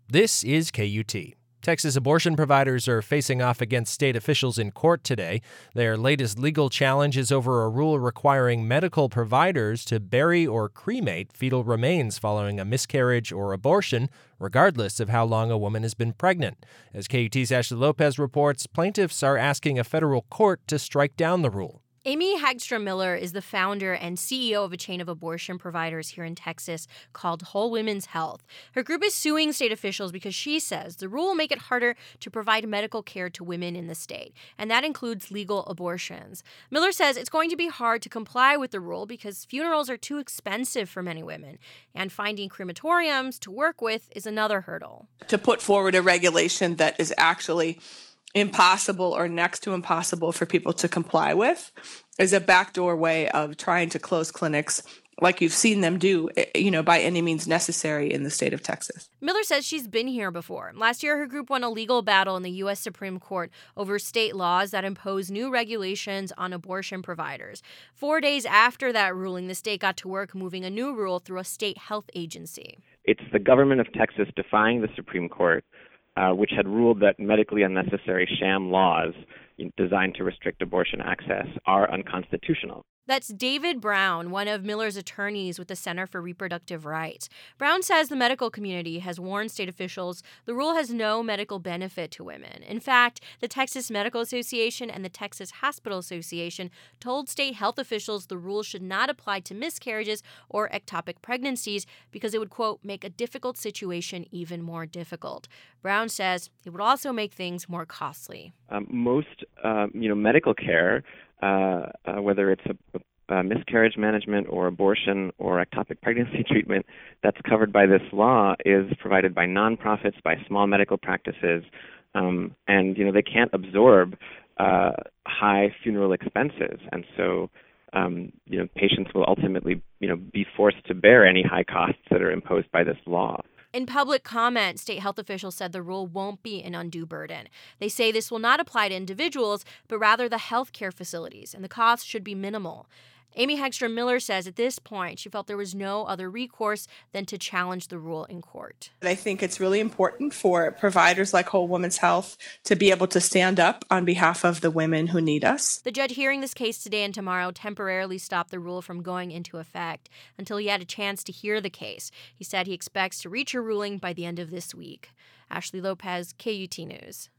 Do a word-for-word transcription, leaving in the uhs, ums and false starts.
This is K U T. Texas abortion providers are facing off against state officials in court today. Their latest legal challenge is over a rule requiring medical providers to bury or cremate fetal remains following a miscarriage or abortion, regardless of how long a woman has been pregnant. As K U T's Ashley Lopez reports, plaintiffs are asking a federal court to strike down the rule. Amy Hagstrom Miller is the founder and C E O of a chain of abortion providers here in Texas called Whole Women's Health. Her group is suing state officials because she says the rule will make it harder to provide medical care to women in the state, and that includes legal abortions. Miller says it's going to be hard to comply with the rule because funerals are too expensive for many women, and finding crematoriums to work with is another hurdle. To put forward a regulation that is actually impossible or next to impossible for people to comply with is a backdoor way of trying to close clinics like you've seen them do, you know, by any means necessary in the state of Texas. Miller says she's been here before. Last year, her group won a legal battle in the U S Supreme Court over state laws that impose new regulations on abortion providers. Four days after that ruling, the state got to work moving a new rule through a state health agency. It's the government of Texas defying the Supreme Court, Uh, which had ruled that medically unnecessary sham laws designed to restrict abortion access are unconstitutional. That's David Brown, one of Miller's attorneys with the Center for Reproductive Rights. Brown says the medical community has warned state officials the rule has no medical benefit to women. In fact, the Texas Medical Association and the Texas Hospital Association told state health officials the rule should not apply to miscarriages or ectopic pregnancies because it would, quote, make a difficult situation even more difficult. Brown says it would also make things more costly. Um, most, uh, you know, medical care, uh, uh, whether it's a, a miscarriage management or abortion or ectopic pregnancy treatment that's covered by this law, is provided by nonprofits, by small medical practices, um, and you know they can't absorb uh, high funeral expenses, and so um, you know patients will ultimately you know be forced to bear any high costs that are imposed by this law. In public comment, state health officials said the rule won't be an undue burden. They say this will not apply to individuals, but rather the healthcare facilities, and the cost should be minimal. Amy Hagstrom Miller says at this point she felt there was no other recourse than to challenge the rule in court. I think it's really important for providers like Whole Women's Health to be able to stand up on behalf of the women who need us. The judge hearing this case today and tomorrow temporarily stopped the rule from going into effect until he had a chance to hear the case. He said he expects to reach a ruling by the end of this week. Ashley Lopez, K U T News.